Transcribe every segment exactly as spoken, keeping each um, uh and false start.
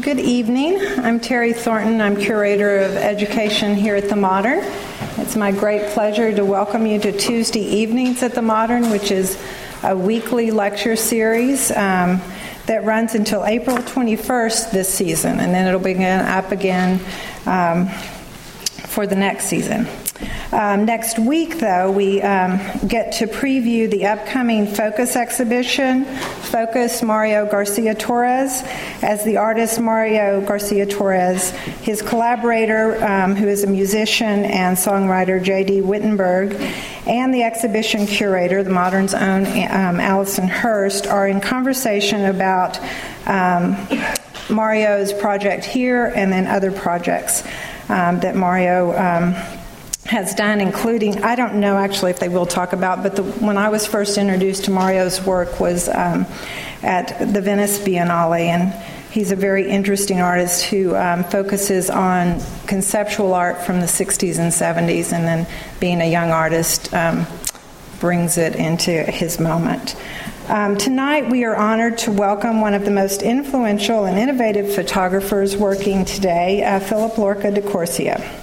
Good evening. I'm Terry Thornton. I'm Curator of Education here at The Modern. It's my great pleasure to welcome you to Tuesday Evenings at The Modern, which is a weekly lecture series um, that runs until April twenty-first this season, and then it'll begin up again um, for the next season. Um, next week, though, we um, get to preview the upcoming Focus exhibition, Focus Mario Garcia Torres, as the artist Mario Garcia Torres, his collaborator, um, who is a musician and songwriter, J D Wittenberg, and the exhibition curator, The Modern's own um, Allison Hurst, are in conversation about um, Mario's project here and then other projects um, that Mario um, has done, including, I don't know actually if they will talk about, but the, when I was first introduced to Mario's work was um, at the Venice Biennale, and he's a very interesting artist who um, focuses on conceptual art from the sixties and seventies, and then being a young artist um, brings it into his moment. Um, tonight we are honored to welcome one of the most influential and innovative photographers working today, uh, Philip Lorca de Corsia.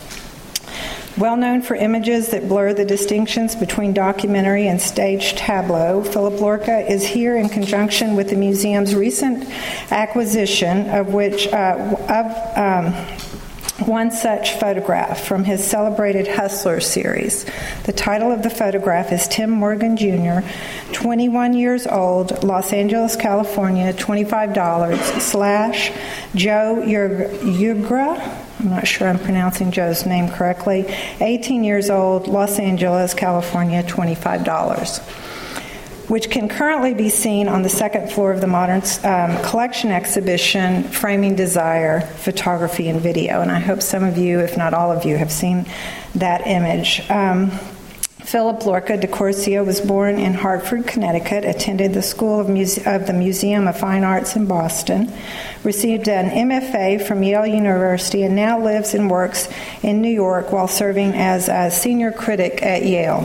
Well known for images that blur the distinctions between documentary and stage tableau, Philip Lorca is here in conjunction with the museum's recent acquisition of which uh, of um, one such photograph from his celebrated Hustler series. The title of the photograph is Tim Morgan Junior, twenty-one years old, Los Angeles, California, twenty-five dollars, slash Joe Yugra. I'm not sure I'm pronouncing Joe's name correctly. eighteen years old, Los Angeles, California, twenty-five dollars, which can currently be seen on the second floor of the Modern um, collection exhibition, Framing Desire, Photography and Video. And I hope some of you, if not all of you, have seen that image. Um, Philip Lorca de Corsia was born in Hartford, Connecticut, attended the School of, Muse- of the Museum of Fine Arts in Boston, received an M F A from Yale University, and now lives and works in New York while serving as a senior critic at Yale.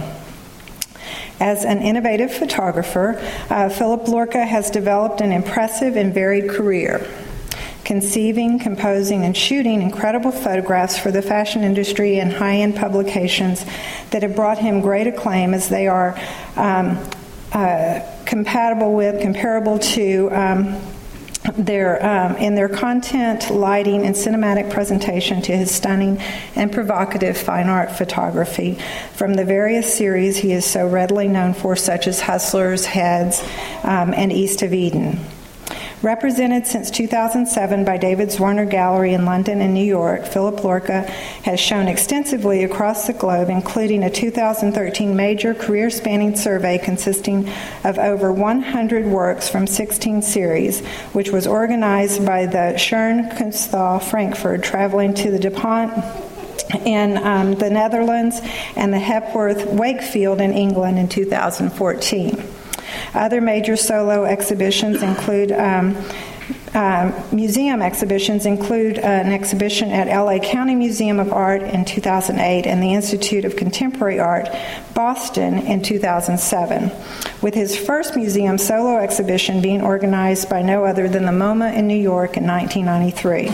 As an innovative photographer, uh, Philip Lorca has developed an impressive and varied career, conceiving, composing, and shooting incredible photographs for the fashion industry and high-end publications that have brought him great acclaim, as they are um, uh, compatible with, comparable to um, their um, in their content, lighting, and cinematic presentation to his stunning and provocative fine art photography from the various series he is so readily known for, such as Hustlers, Heads, um, and East of Eden. Represented since two thousand seven by David Zwirner Gallery in London and New York, Philip Lorca has shown extensively across the globe, including a two thousand thirteen major career-spanning survey consisting of over one hundred works from sixteen series, which was organized by the Schoenkunsthalle Frankfurt, traveling to the DuPont in um, the Netherlands and the Hepworth Wakefield in England in two thousand fourteen. Other major solo exhibitions include um, uh, museum exhibitions include an exhibition at L A County Museum of Art in two thousand eight and the Institute of Contemporary Art, Boston, in two thousand seven, with his first museum solo exhibition being organized by no other than the MoMA in New York in nineteen ninety-three.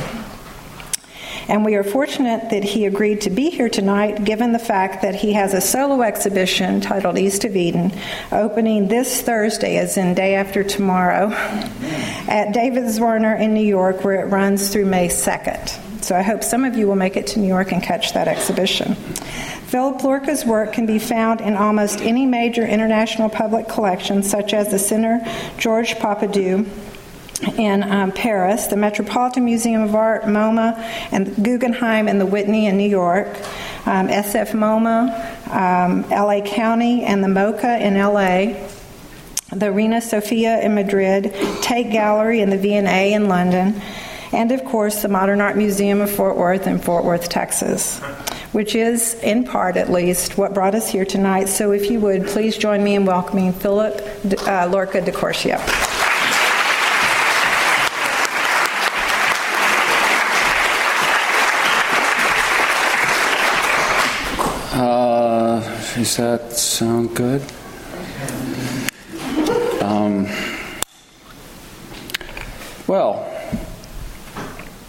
And we are fortunate that he agreed to be here tonight, given the fact that he has a solo exhibition titled East of Eden, opening this Thursday, as in day after tomorrow, at David Zwirner in New York, where it runs through May second. So I hope some of you will make it to New York and catch that exhibition. Philip Lorca's work can be found in almost any major international public collection, such as the Centre Georges Pompidou in um, Paris, the Metropolitan Museum of Art, MoMA, and Guggenheim and the Whitney in New York, um, S F MoMA, um, L A County, and the MoCA in L A, the Reina Sofia in Madrid, Tate Gallery and the V and A in London, and of course the Modern Art Museum of Fort Worth in Fort Worth, Texas, which is, in part at least, what brought us here tonight. So if you would, please join me in welcoming Philip uh, Lorca de Corsia. Uh, does that sound good? Um, well,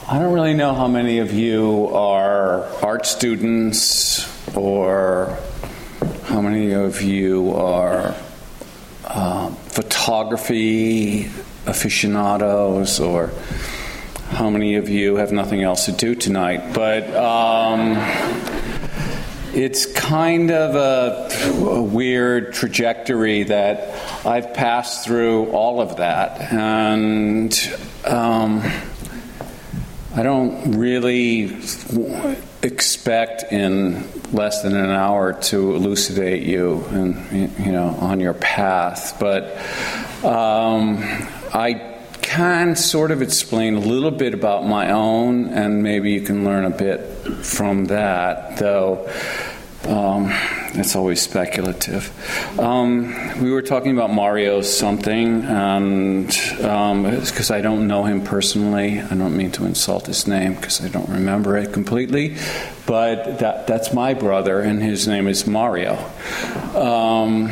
I don't really know how many of you are art students or how many of you are uh, photography aficionados or how many of you have nothing else to do tonight. But um, it's kind of a, a weird trajectory that I've passed through all of that. And um, I don't really expect in less than an hour to elucidate you and, you know, on your path. But um, I can sort of explain a little bit about my own, and maybe you can learn a bit from that, though um, it's always speculative. Um, we were talking about Mario something, and because um, I don't know him personally, I don't mean to insult his name because I don't remember it completely, but that, that's my brother, and his name is Mario. Um,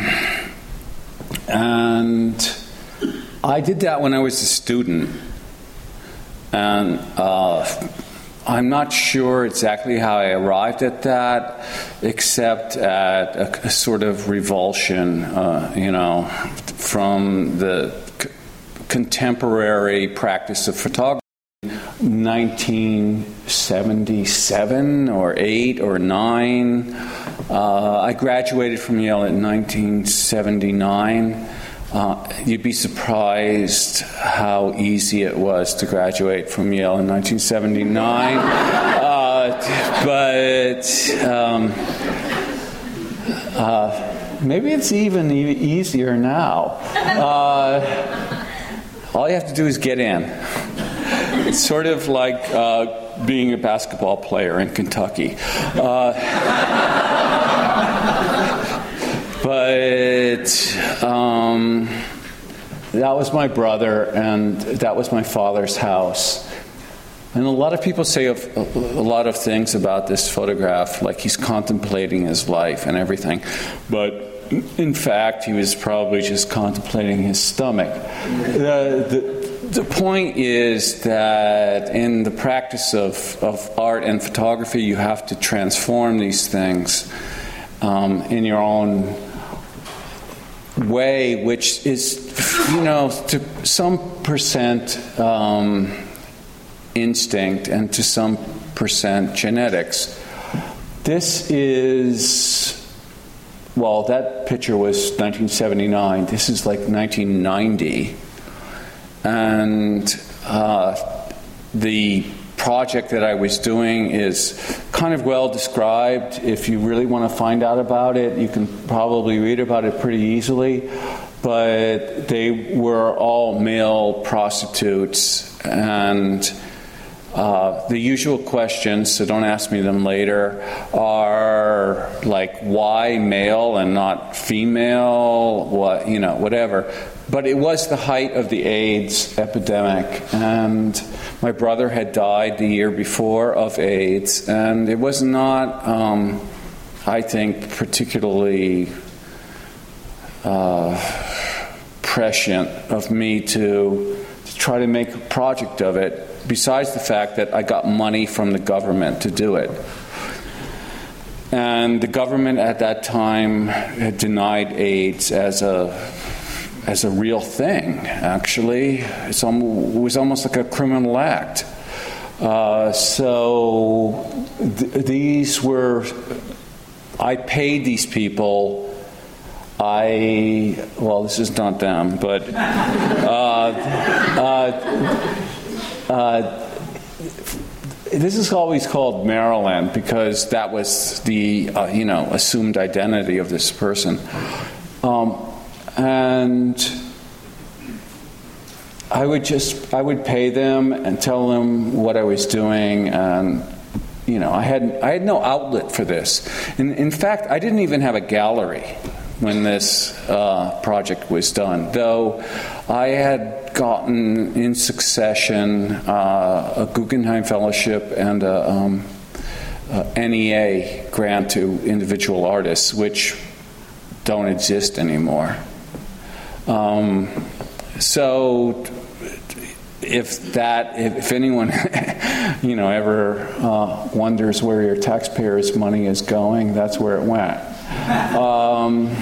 and I did that when I was a student, and uh, I'm not sure exactly how I arrived at that, except at a, a sort of revulsion, uh, you know, from the c- contemporary practice of photography. nineteen seventy-seven or eight or nine. Uh, I graduated from Yale in nineteen seventy-nine. Uh, you'd be surprised how easy it was to graduate from Yale in nineteen seventy-nine. uh, but um, uh, maybe it's even e- easier now. Uh, all you have to do is get in. It's sort of like uh, being a basketball player in Kentucky. Uh, but um, that was my brother, and that was my father's house. And a lot of people say of, a lot of things about this photograph, like he's contemplating his life and everything. But in fact, he was probably just contemplating his stomach. The, the, The point is that in the practice of, of art and photography, you have to transform these things um, in your own way, which is, you know, to some percent um, instinct and to some percent genetics. This is, well, that picture was nineteen seventy-nine. This is like nineteen ninety. And uh, the project that I was doing is kind of well described. If you really want to find out about it, you can probably read about it pretty easily. But they were all male prostitutes, and uh, the usual questions, so don't ask me them later, are like, why male and not female? What, you know, whatever. But it was the height of the AIDS epidemic, and my brother had died the year before of AIDS, and it was not, um, I think, particularly uh, prescient of me to, to try to make a project of it, besides the fact that I got money from the government to do it. And the government at that time had denied AIDS as a as a real thing, actually. It's almost, it was almost like a criminal act. Uh, so th- these were, I paid these people, I, well, this is not them, but uh, uh, uh, this is always called Marilyn because that was the, uh, you know, assumed identity of this person. Um, And I would just, I would pay them and tell them what I was doing, and, you know, I had, I had no outlet for this. In, in fact, I didn't even have a gallery when this uh, project was done, though I had gotten in succession uh, a Guggenheim Fellowship and a, um, a N E A grant to individual artists, which don't exist anymore. Um, so if that, if, if anyone, you know, ever uh, wonders where your taxpayers' money is going, that's where it went. Um,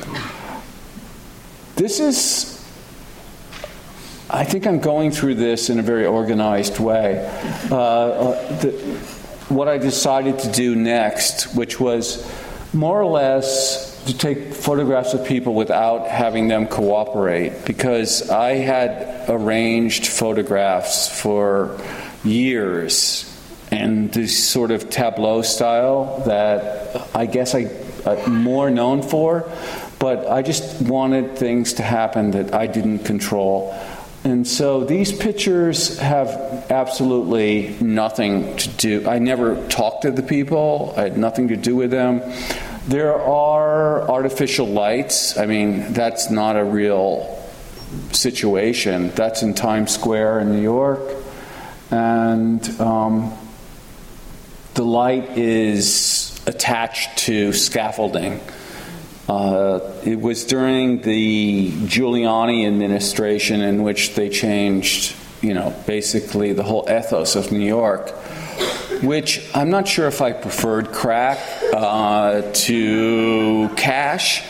this is, I think I'm going through this in a very organized way. Uh, uh, the, what I decided to do next, which was more or less to take photographs of people without having them cooperate, because I had arranged photographs for years in this sort of tableau style that I guess I, I'm more known for, but I just wanted things to happen that I didn't control. And so these pictures have absolutely nothing to do. I never talked to the people. I had nothing to do with them. There are artificial lights. I mean, that's not a real situation. That's in Times Square in New York. And um, the light is attached to scaffolding. Uh, it was during the Giuliani administration in which they changed, you know, basically the whole ethos of New York, which I'm not sure if I preferred crack uh, to cash,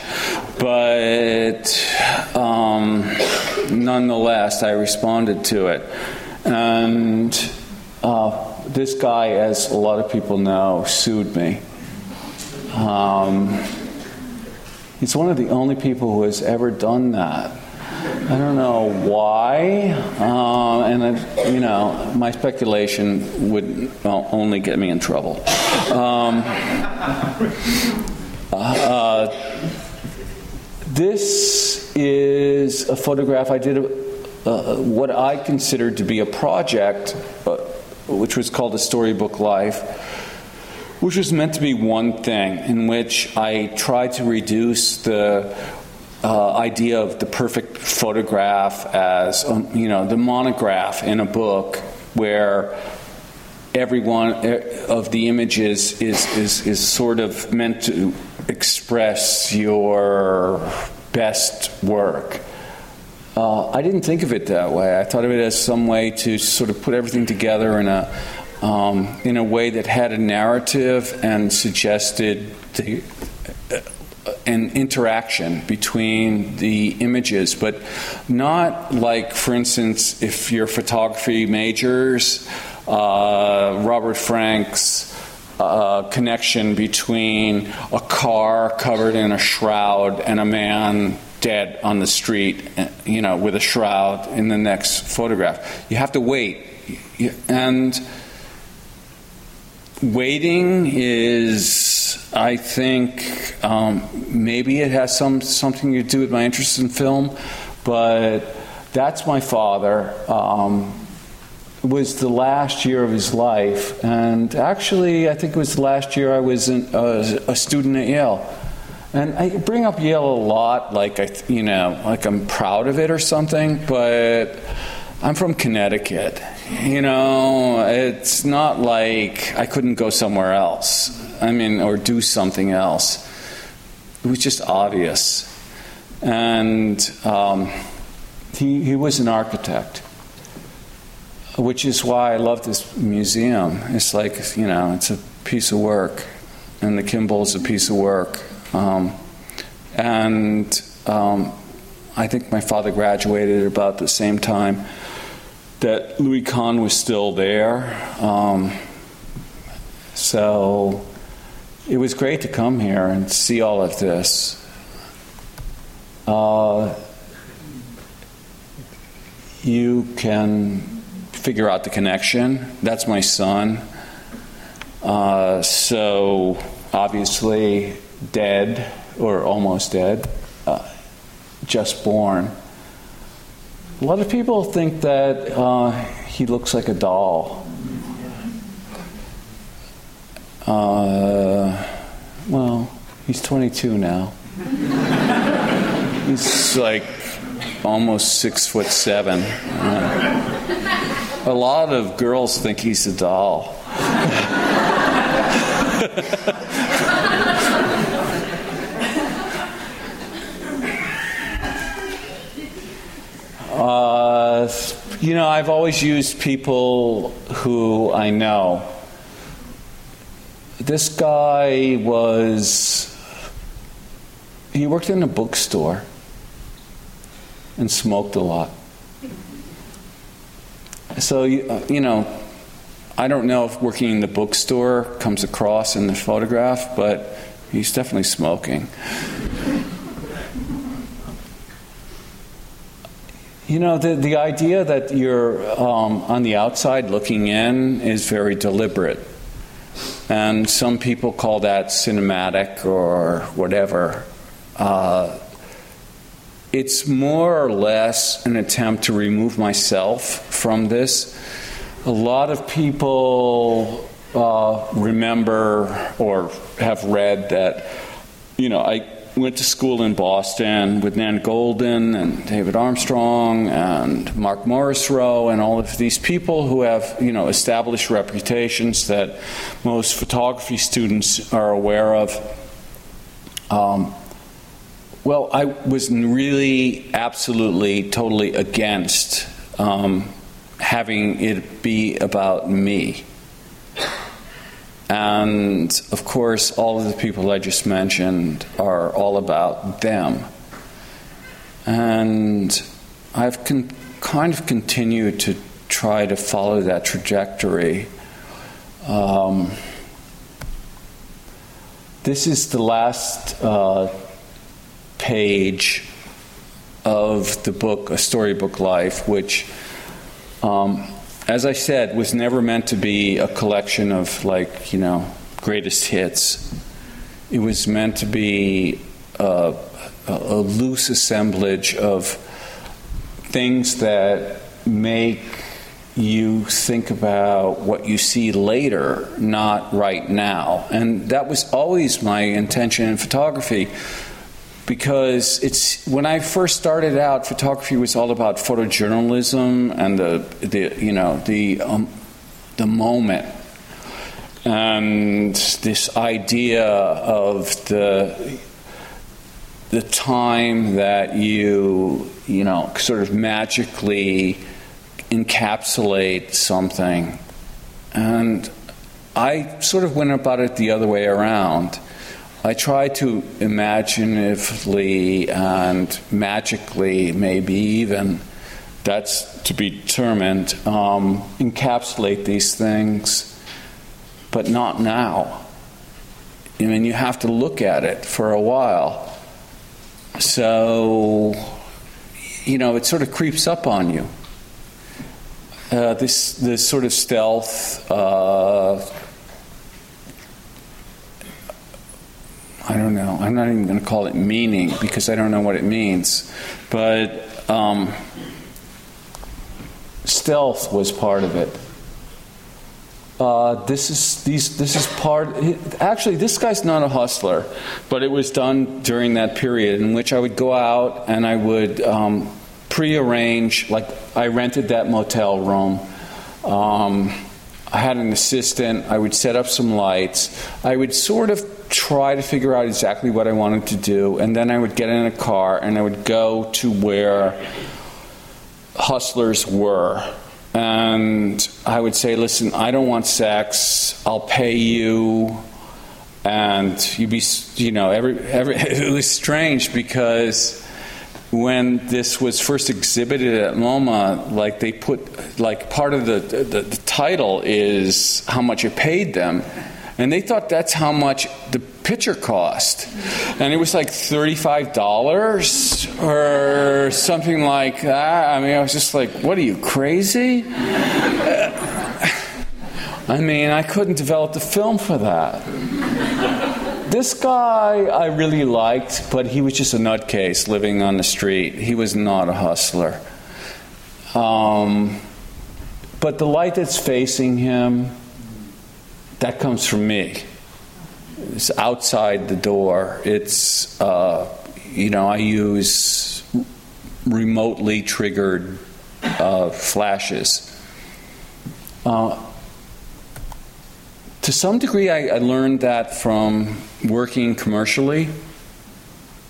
but um, nonetheless, I responded to it. And uh, this guy, as a lot of people know, sued me. Um, He's one of the only people who has ever done that. I don't know why, uh, and I, you know, my speculation would well, only get me in trouble. Um, uh, this is a photograph I did, uh, what I considered to be a project, uh, which was called A Storybook Life, which was meant to be one thing, in which I tried to reduce the uh, idea of the perfect photograph as, um, you know, the monograph in a book where every one of the images is, is, is sort of meant to express your best work. Uh, I didn't think of it that way. I thought of it as some way to sort of put everything together in a Um, in a way that had a narrative and suggested the, uh, an interaction between the images, but not like, for instance, if you're photography majors, uh, Robert Frank's uh, connection between a car covered in a shroud and a man dead on the street, you know, with a shroud in the next photograph. You have to wait. And waiting is, I think, um, maybe it has some something to do with my interest in film, but that's my father. Um, it was the last year of his life, and actually, I think it was the last year I was in, uh, a student at Yale. And I bring up Yale a lot, like I, you know, like I'm proud of it or something, but I'm from Connecticut. You know, it's not like I couldn't go somewhere else. I mean, or do something else. It was just obvious. And um, he, he was an architect, which is why I love this museum. It's like, you know, it's a piece of work. And the Kimball is a piece of work. Um, and um, I think my father graduated at about the same time that Louis Kahn was still there. Um, so it was great to come here and see all of this. Uh, you can figure out the connection. That's my son. Uh, so obviously dead, or almost dead, uh, just born. A lot of people think that uh, he looks like a doll. Uh, well, he's twenty-two now. He's like almost six foot seven. Uh, a lot of girls think he's a doll. Uh, You know, I've always used people who I know. This guy was, he worked in a bookstore and smoked a lot. So, you know, I don't know if working in the bookstore comes across in the photograph, but he's definitely smoking. You know, the, the idea that you're um, on the outside looking in is very deliberate. And some people call that cinematic or whatever. Uh, it's more or less an attempt to remove myself from this. A lot of people uh, remember or have read that, you know, I went to school in Boston with Nan Goldin and David Armstrong and Mark Morrisroe and all of these people who have, you know, established reputations that most photography students are aware of. Um, well, I was really, absolutely, totally against um, having it be about me. And, of course, all of the people I just mentioned are all about them. And I've con- kind of continued to try to follow that trajectory. Um, this is the last uh, page of the book, A Storybook Life, which... Um, as I said, was never meant to be a collection of, like, you know, greatest hits. It was meant to be a, a, a loose assemblage of things that make you think about what you see later, not right now. And that was always my intention in photography. Because it's when I first started out, photography was all about photojournalism and the, the you know the um, the moment, and this idea of the the time that you you know sort of magically encapsulate something, and I sort of went about it the other way around. I try to imaginatively and magically, maybe even, that's to be determined, um, encapsulate these things, but not now. I mean, you have to look at it for a while. So, you know, it sort of creeps up on you. Uh, this, this sort of stealth... Uh, I don't know. I'm not even going to call it meaning because I don't know what it means. But um, stealth was part of it. Uh, this is these. This is part. Actually, this guy's not a hustler, but it was done during that period in which I would go out and I would um, pre-arrange. Like I rented that motel room. Um, I had an assistant. I would set up some lights. I would sort of try to figure out exactly what I wanted to do, and then I would get in a car and I would go to where hustlers were, and I would say, listen, I don't want sex, I'll pay you. And you'd be, you know, every, every it was strange because when this was first exhibited at MoMA, like they put, like part of the, the, the title is how much it paid them. And they thought that's how much the picture cost. And it was like thirty-five dollars or something like that. I mean, I was just like, what are you, crazy? I mean, I couldn't develop the film for that. This guy I really liked, but he was just a nutcase living on the street. He was not a hustler. Um, but the light that's facing him, that comes from me. It's outside the door. It's, uh, you know, I use remotely triggered uh, flashes. Uh, to some degree, I, I learned that from working commercially,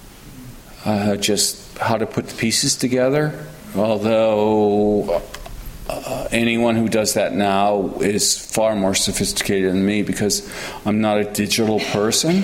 uh, just how to put the pieces together. Although uh, anyone who does that now is far more sophisticated than me because I'm not a digital person.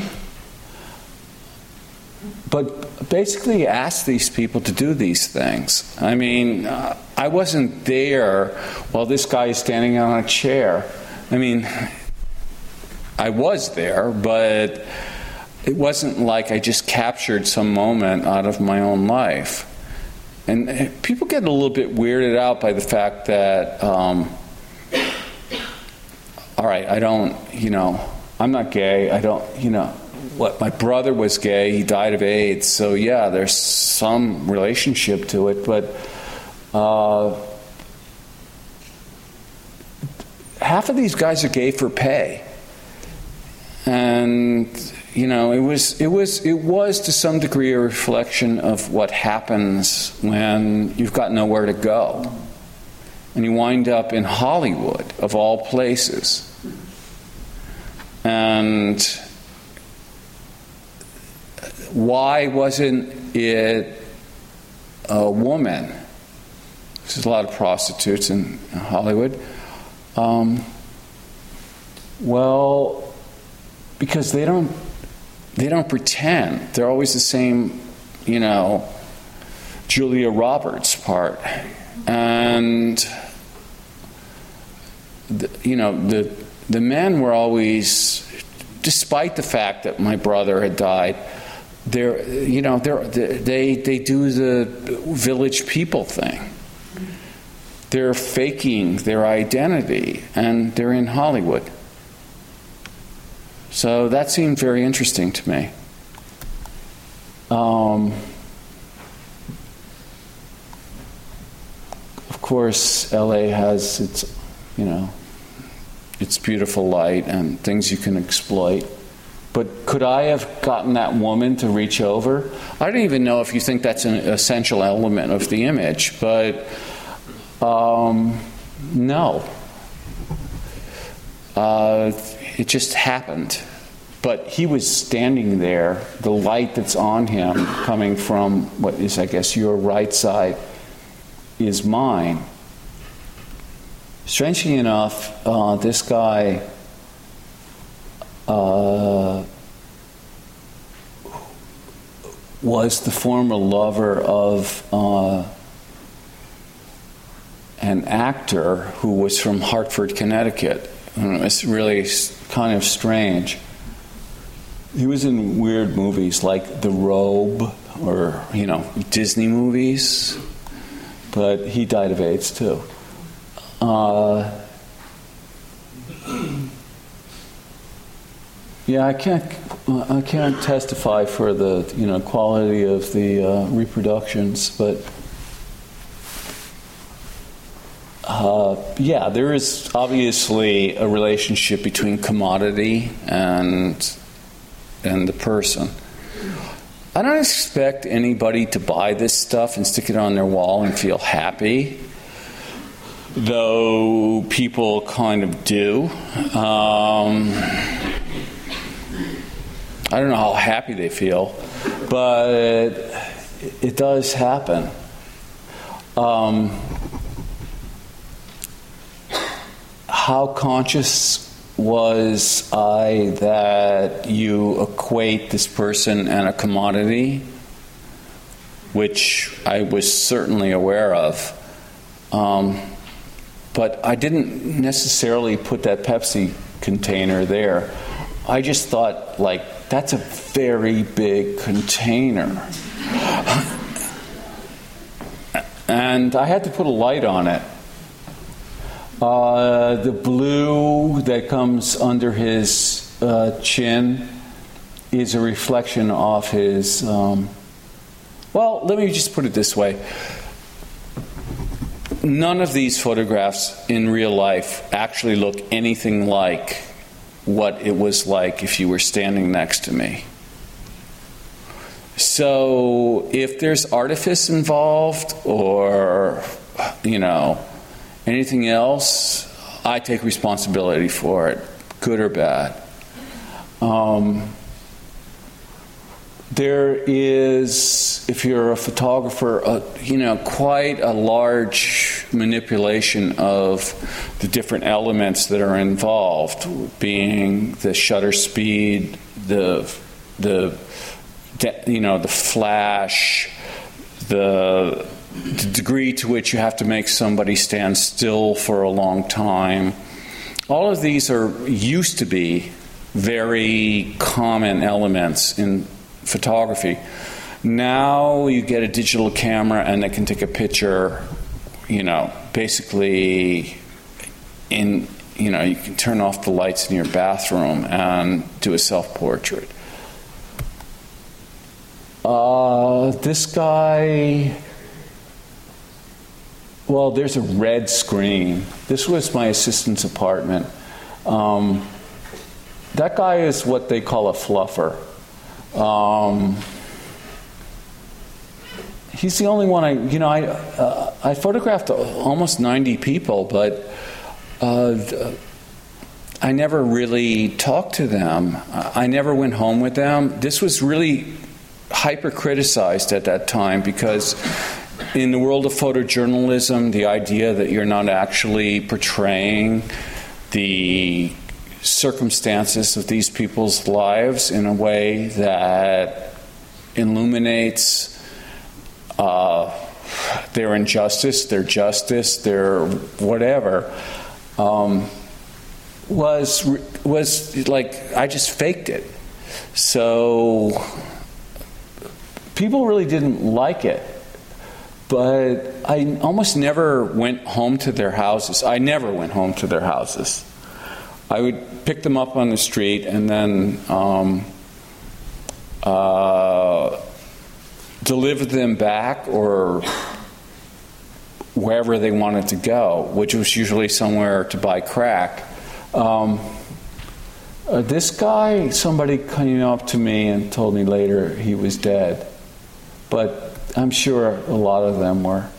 But basically ask these people to do these things. I mean, uh, I wasn't there while this guy is standing on a chair. I mean, I was there, but it wasn't like I just captured some moment out of my own life. And people get a little bit weirded out by the fact that, um, all right, I don't, you know, I'm not gay. I don't, you know, what, my brother was gay. He died of AIDS. So, yeah, there's some relationship to it. But uh, half of these guys are gay for pay. And, you know, it was it was it was to some degree a reflection of what happens when you've got nowhere to go, and you wind up in Hollywood of all places. And why wasn't it a woman? There's a lot of prostitutes in Hollywood. Um, well. Because they don't, they don't pretend. They're always the same, you know, Julia Roberts part, and the, you know the the men were always, despite the fact that my brother had died, they're you know they're, they they do the Village People thing. They're faking their identity, and they're in Hollywood. So that seemed very interesting to me. Um, of course, L A has its, you know, its beautiful light and things you can exploit. But could I have gotten that woman to reach over? I don't even know if you think that's an essential element of the image, but um, no. Uh, It just happened. But he was standing there, the light that's on him coming from what is, I guess, your right side is mine. Strangely enough, uh, this guy uh, was the former lover of uh, an actor who was from Hartford, Connecticut. It's really kind of strange. He was in weird movies like The Robe or, you know, Disney movies, but he died of AIDS too. Uh, yeah, I can't, I can't testify for the, you know, quality of the uh, reproductions, but. Uh, yeah, there is obviously a relationship between commodity and and the person. I don't expect anybody to buy this stuff and stick it on their wall and feel happy, though people kind of do. Um, I don't know how happy they feel, but it, it does happen. Um, How conscious was I that you equate this person and a commodity, which I was certainly aware of, um, but I didn't necessarily put that Pepsi container there. I just thought, like, that's a very big container. And I had to put a light on it. Uh, the blue that comes under his uh, chin is a reflection of his, um, well, let me just put it this way. None of these photographs in real life actually look anything like what it was like if you were standing next to me. So if there's artifice involved or, you know, anything else, I take responsibility for it, good or bad. Um, there is, if you're a photographer, a, you know, quite a large manipulation of the different elements that are involved, being the shutter speed, the the you know the flash, the, the degree to which you have to make somebody stand still for a long time. All of these are used to be very common elements in photography. Now you get a digital camera and it can take a picture, you know, basically in, you know, you can turn off the lights in your bathroom and do a self-portrait. Uh, this guy, well, there's a red screen. This was my assistant's apartment. Um, that guy is what they call a fluffer. Um, he's the only one I, you know, I, uh, I photographed almost ninety people, but uh, I never really talked to them. I never went home with them. This was really hyper-criticized at that time because in the world of photojournalism, the idea that you're not actually portraying the circumstances of these people's lives in a way that illuminates uh, their injustice, their justice, their whatever, um, was was like I just faked it. So people really didn't like it. But I almost never went home to their houses. I never went home to their houses. I would pick them up on the street and then um, uh, deliver them back or wherever they wanted to go, which was usually somewhere to buy crack. Um, uh, this guy, somebody came up to me and told me later he was dead. But I'm sure a lot of them were.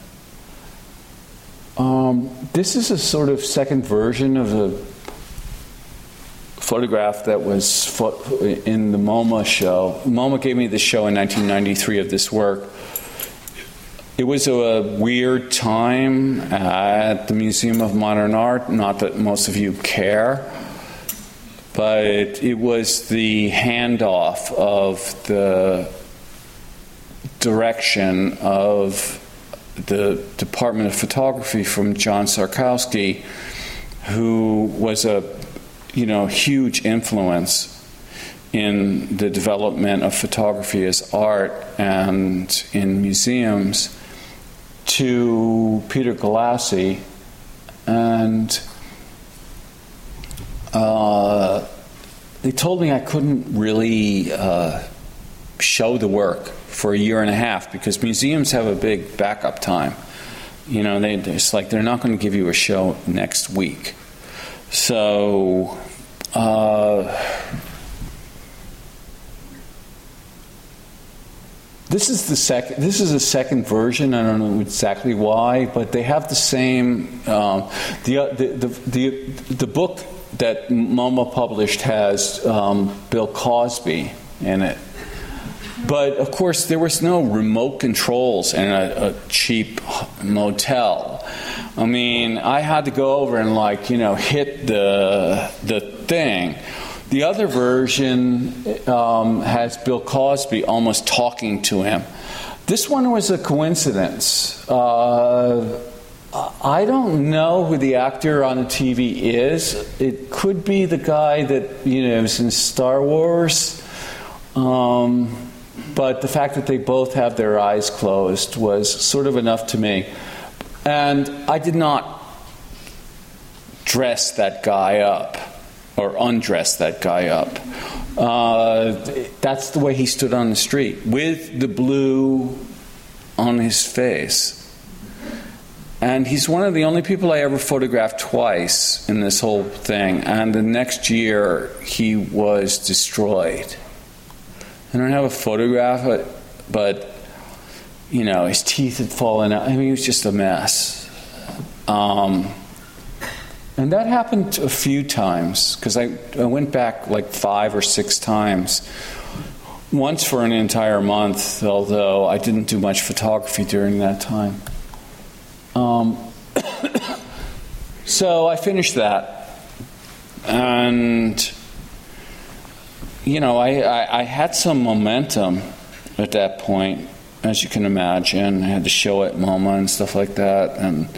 Um, this is a sort of second version of the photograph that was fo- in the MoMA show. MoMA gave me the show in nineteen ninety-three of this work. It was a weird time at the Museum of Modern Art, not that most of you care, but it was the handoff of the direction of the Department of Photography from John Sarkowski, who was a you know huge influence in the development of photography as art and in museums, to Peter Galassi, and uh, they told me I couldn't really uh, show the work for a year and a half because museums have a big backup time. You know, they, it's like they're not going to give you a show next week. So, uh, this is the second. This is a second version. I don't know exactly why, but they have the same. Um, the, the the the the book that MoMA published has um, Bill Cosby in it. But, of course, there was no remote controls in a, a cheap motel. I mean, I had to go over and, like, you know, hit the the thing. The other version um, has Bill Cosby almost talking to him. This one was a coincidence. Uh, I don't know who the actor on the T V is. It could be the guy that, you know, was in Star Wars. Um... But the fact that they both have their eyes closed was sort of enough to me. And I did not dress that guy up or undress that guy up. Uh, that's the way he stood on the street, with the blue on his face. And he's one of the only people I ever photographed twice in this whole thing. And the next year, he was destroyed. I don't have a photograph, but, but, you know, his teeth had fallen out. I mean, he was just a mess. Um, and that happened a few times, because I, I went back like five or six times. Once for an entire month, although I didn't do much photography during that time. Um, So I finished that, and you know, I, I, I had some momentum at that point, as you can imagine. I had to show at MoMA and stuff like that, and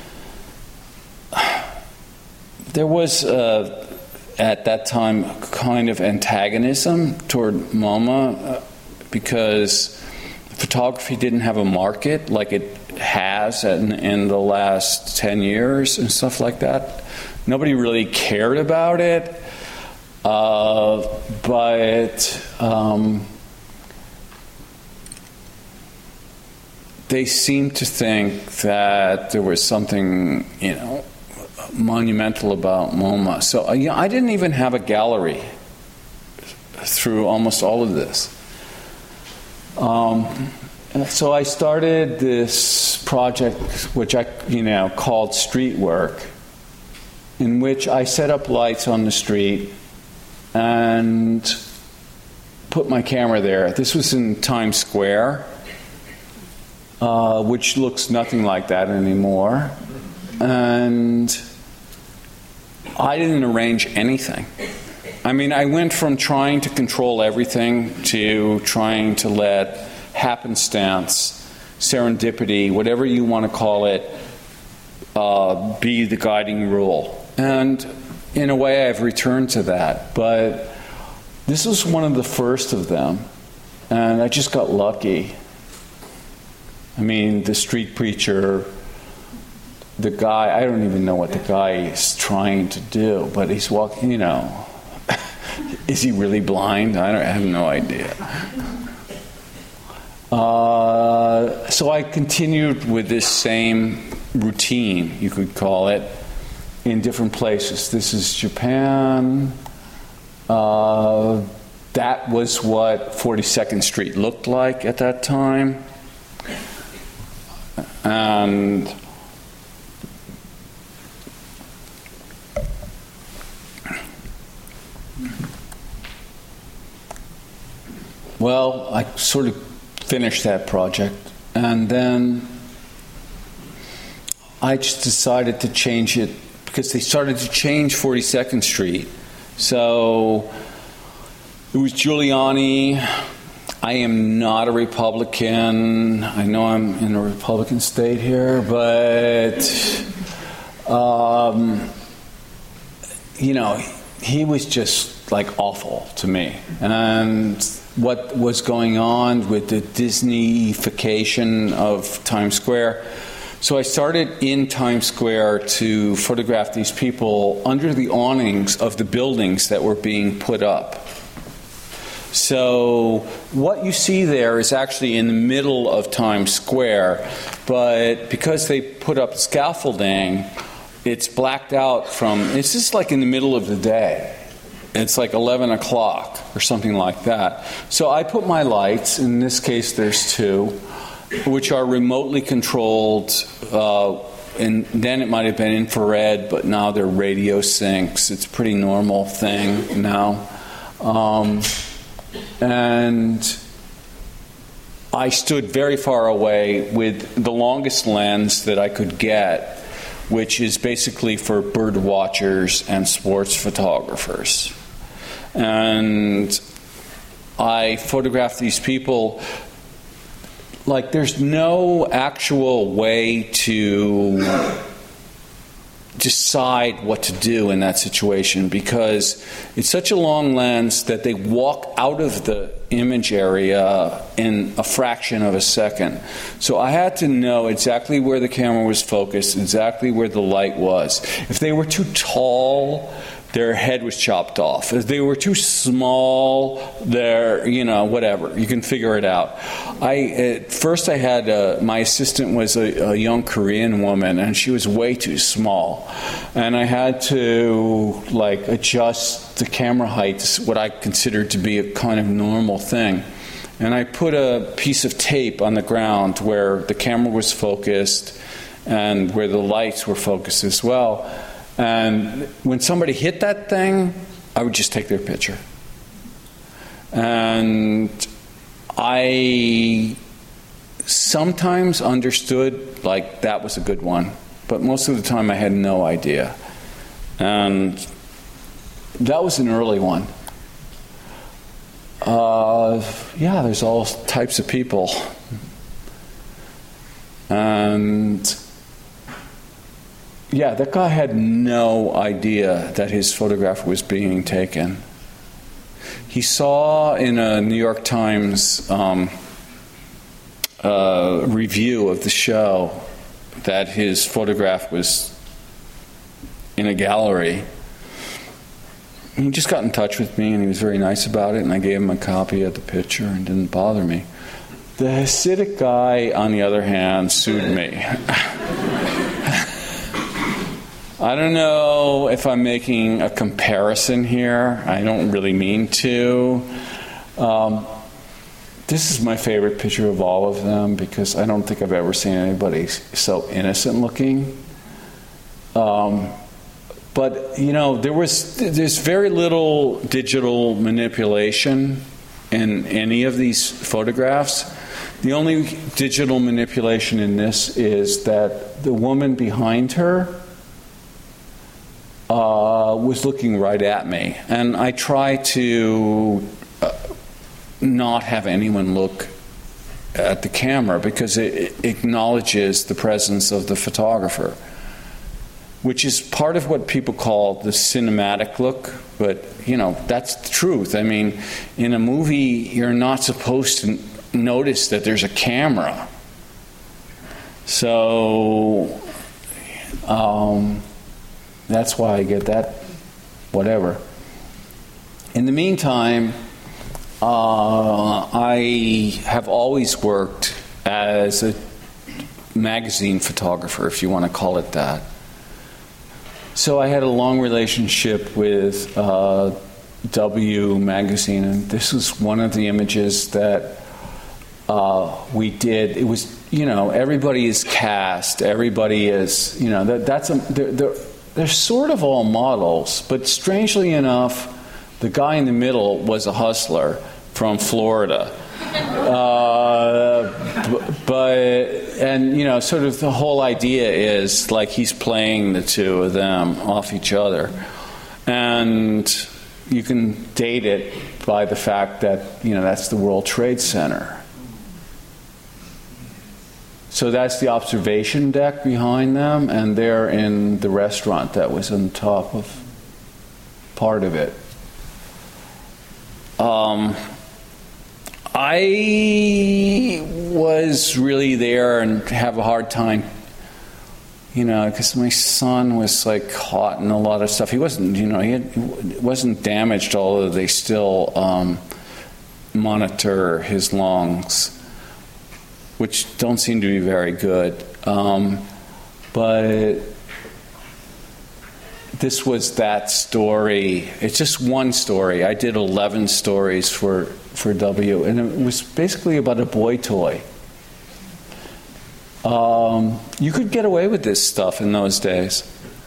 there was uh, at that time kind of antagonism toward MoMA uh, because photography didn't have a market like it has in, in the last ten years and stuff like that. Nobody really cared about it, uh, but um, they seemed to think that there was something, you know, monumental about MoMA. So uh, you know, I didn't even have a gallery through almost all of this. Um, so I started this project, which I, you know, called Street Work, in which I set up lights on the street and put my camera there. This was in Times Square, uh, which looks nothing like that anymore. And I didn't arrange anything. I mean, I went from trying to control everything to trying to let happenstance, serendipity, whatever you want to call it, uh, be the guiding rule. And in a way, I've returned to that. But this was one of the first of them, and I just got lucky. I mean, the street preacher, the guy, I don't even know what the guy is trying to do, but he's walking, you know. Is he really blind? I, don't, I have no idea. Uh, so I continued with this same routine, you could call it, in different places. This is Japan. Uh, that was what forty-second Street looked like at that time. And well, I sort of finished that project, and then I just decided to change it because they started to change forty-second Street. So it was Giuliani. I am not a Republican. I know I'm in a Republican state here, but um, you know, he was just like awful to me. And what was going on with the Disney-ification of Times Square. So I started in Times Square to photograph these people under the awnings of the buildings that were being put up. So what you see there is actually in the middle of Times Square, but because they put up scaffolding, it's blacked out from, it's just like in the middle of the day. It's like eleven o'clock or something like that. So I put my lights, in this case there's two, which are remotely controlled, uh, and then it might have been infrared, but now they're radio syncs. It's a pretty normal thing now. Um, and I stood very far away with the longest lens that I could get, which is basically for bird watchers and sports photographers. And I photographed these people. Like, there's no actual way to decide what to do in that situation because it's such a long lens that they walk out of the image area in a fraction of a second. So I had to know exactly where the camera was focused, exactly where the light was. If they were too tall, their head was chopped off. If they were too small, their, you know, whatever. You can figure it out. I at first I had uh, my assistant was a, a young Korean woman, and she was way too small, and I had to like adjust the camera height to what I considered to be a kind of normal thing. And I put a piece of tape on the ground where the camera was focused and where the lights were focused as well. And when somebody hit that thing, I would just take their picture. And I sometimes understood, like, that was a good one. but most of the time I had no idea. And that was an early one. Uh, yeah, there's all types of people. And yeah, that guy had no idea that his photograph was being taken. He saw in a New York Times um, uh, review of the show that his photograph was in a gallery. He just got in touch with me, and he was very nice about it, and I gave him a copy of the picture, and it didn't bother me. The Hasidic guy, on the other hand, sued me. I don't know if I'm making a comparison here. I don't really mean to. Um, this is my favorite picture of all of them because I don't think I've ever seen anybody so innocent looking. Um, but, you know, there was there's very little digital manipulation in any of these photographs. The only digital manipulation in this is that the woman behind her uh, was looking right at me. And I try to uh, not have anyone look at the camera because it, it acknowledges the presence of the photographer, which is part of what people call the cinematic look. But, you know, that's the truth. I mean, in a movie, you're not supposed to notice that there's a camera. So um, that's why I get that whatever. In the meantime, uh, I have always worked as a magazine photographer, if you want to call it that. So I had a long relationship with uh, W magazine, and this was one of the images that Uh, we did. It was, you know, everybody is cast. Everybody is, you know, that, that's a, they're, they're, they're sort of all models. But strangely enough, the guy in the middle was a hustler from Florida. Uh, but and you know, sort of the whole idea is like he's playing the two of them off each other, and you can date it by the fact that you know that's the World Trade Center. So that's the observation deck behind them, and they're in the restaurant that was on top of part of it. Um, I was really there and have a hard time, you know, because my son was like caught in a lot of stuff. He wasn't, you know, he, had, he wasn't damaged, although they still um, monitor his lungs, which don't seem to be very good. Um, but this was that story. It's just one story. I did eleven stories for, for W, and it was basically about a boy toy. Um, you could get away with this stuff in those days.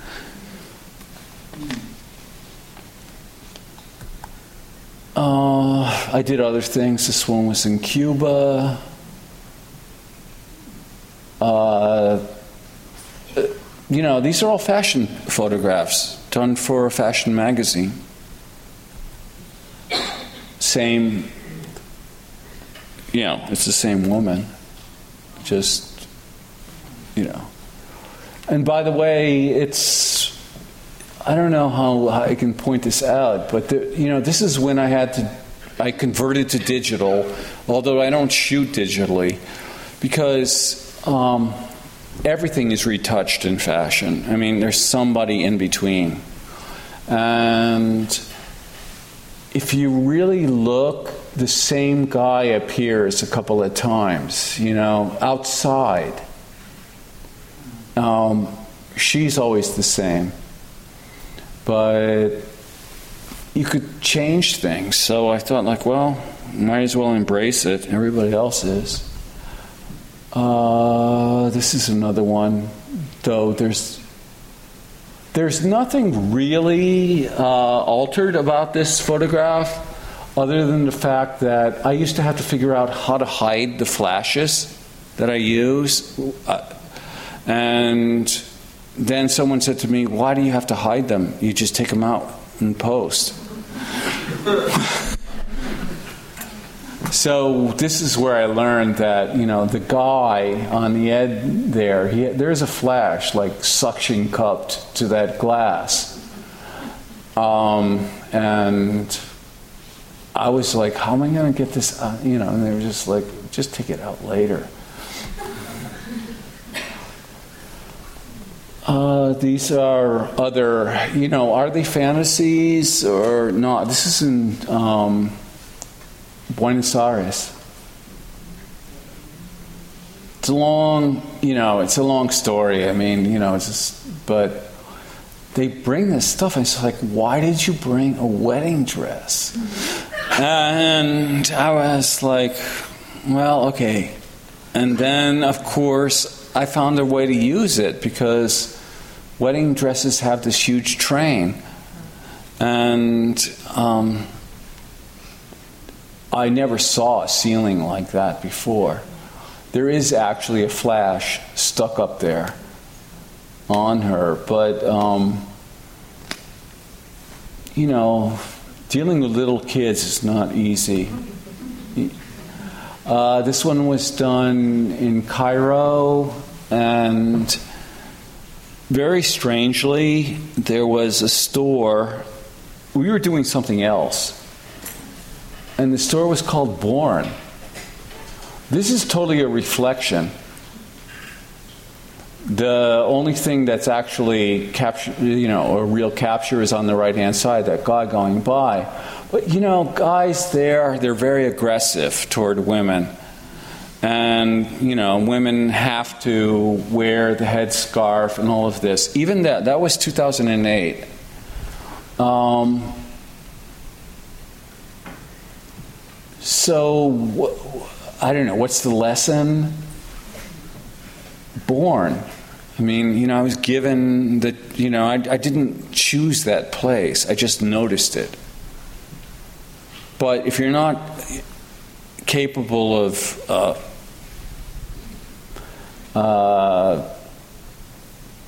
Uh, I did other things. This one was in Cuba. Uh, you know, these are all fashion photographs done for a fashion magazine. Same, you know, it's the same woman. Just, you know. And by the way, it's, I don't know how, how I can point this out, but, the, you know, this is when I had to, I converted to digital, although I don't shoot digitally, because Um, everything is retouched in fashion. I mean, there's somebody in between. And if you really look, the same guy appears a couple of times, you know, outside. Um, she's always the same. But you could change things. So I thought, like, well, might as well embrace it. Everybody else is. Uh, this is another one, though there's there's nothing really uh, altered about this photograph other than the fact that I used to have to figure out how to hide the flashes that I use. Uh, and then someone said to me, why do you have to hide them? You just take them out in post. So this is where I learned that, you know, the guy on the end there, he, there's a flash like suction cupped to that glass. Um, and I was like, how am I going to get this out? You know, and they were just like, just take it out later. Uh, these are other, you know, are they fantasies or not? This is in um, Buenos Aires. It's a long, you know, it's a long story. I mean, you know, it's just, but they bring this stuff, and it's like, why did you bring a wedding dress? And I was like, well, okay. And then, of course, I found a way to use it, because wedding dresses have this huge train. And um, I never saw a ceiling like that before. There is actually a flash stuck up there on her, but um, you know, dealing with little kids is not easy. Uh, this one was done in Cairo, and very strangely, there was a store. We were doing something else, and the store was called Born. This is totally a reflection. The only thing that's actually capture, you know, a real capture is on the right-hand side, that guy going by. But, you know, guys there, they're very aggressive toward women. And, you know, women have to wear the headscarf and all of this. Even that, that was two thousand eight. Um, so, wh- I don't know, what's the lesson? Born. I mean, you know, I was given the, you know, I, I didn't choose that place. I just noticed it. But if you're not capable of uh, uh,